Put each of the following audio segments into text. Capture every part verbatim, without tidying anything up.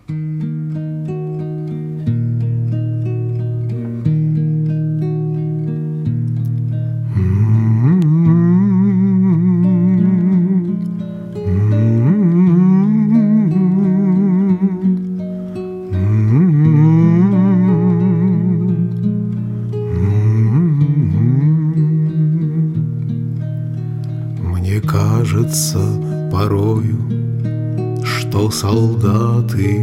Мне кажется порою, что солдаты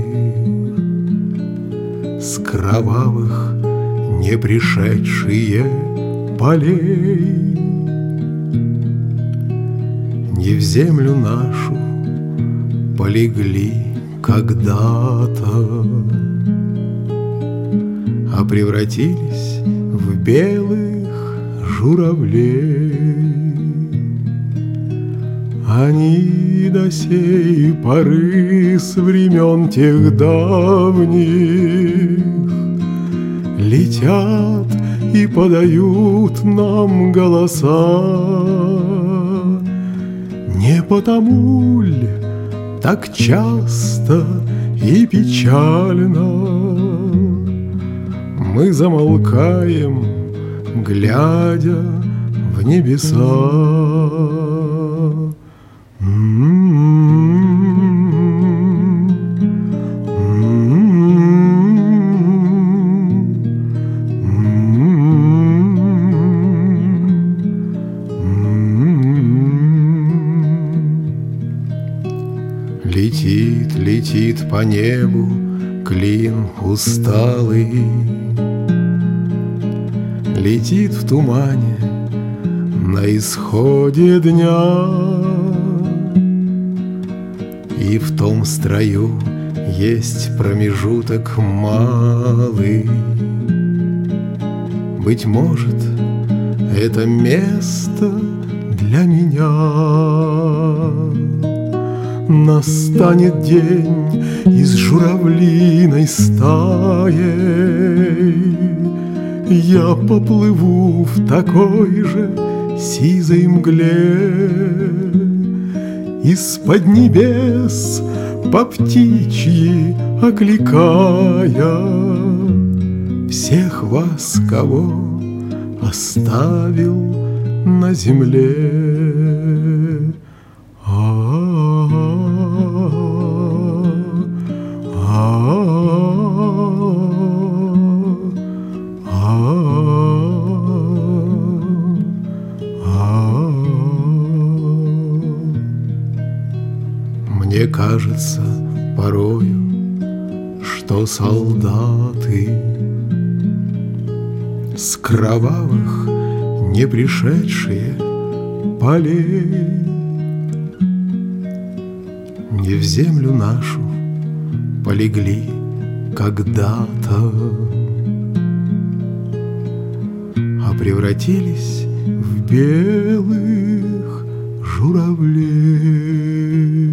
с кровавых не пришедшие полей не в землю нашу полегли когда-то, а превратились в белых журавлей. Они до сей поры с времен тех давних летят и подают нам голоса. Не потому ль так часто и печально мы замолкаем, глядя в небеса? Летит, летит по небу клин усталый, летит в тумане на исходе дня, и в том строю есть промежуток малый. Быть может, это место для меня. Настанет день, и с журавлиной стаей я поплыву в такой же сизой мгле, из-под небес по птичьи окликая всех вас, кого оставил на земле. Мне кажется порою, что солдаты с кровавых не пришедшие полей не в землю нашу полегли когда-то, а превратились в белых журавлей.